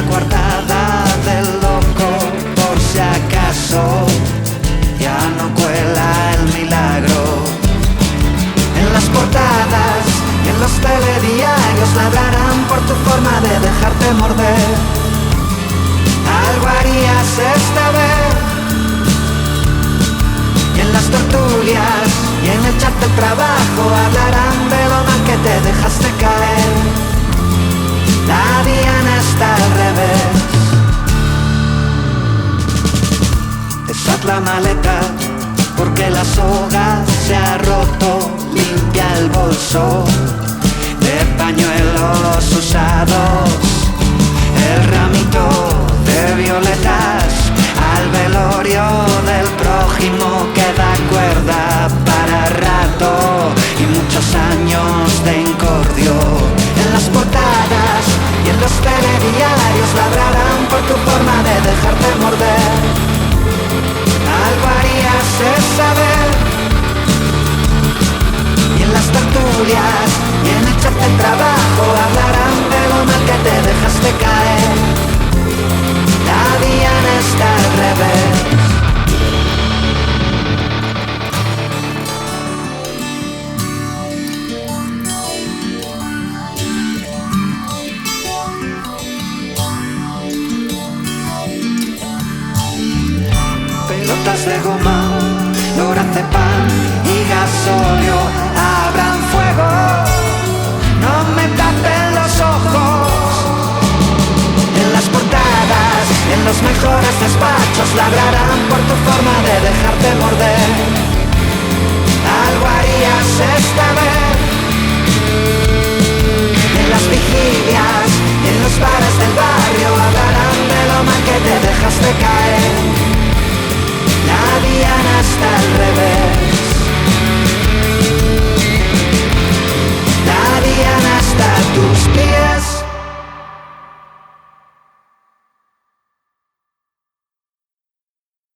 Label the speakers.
Speaker 1: coartada del loco, por si acaso ya no cuela el milagro. En las portadas y en los telediarios ladrarán por tu forma de dejarte morder. Algo harías esta vez. Y en las tertulias y en el chat del trabajo hablarán de lo mal que te dejaste caer. La diana está al revés. Deshaz la maleta porque la soga se ha roto. Limpia el bolso de pañuelos usados, el ramito de violetas al velorio del prójimo que da cuerda para rato y muchos años de incordio. En las portadas y en los telediarios ladrarán por tu forma de dejarte morder. Algo harías esa vez. Y en las tertulias y en el chat del trabajo hablarán de lo mal que te dejaste caer. La diana está al revés. Pelotas de goma, lorazepam y gasóleo, abran fuego, no me tapen los ojos. En las portadas, en los mejores despachos ladrarán por tu forma de dejarte morder. Algo harías esta vez. En las vigilias y en los bares del barrio hablarán de lo mal que te dejaste caer. La diana está al revés.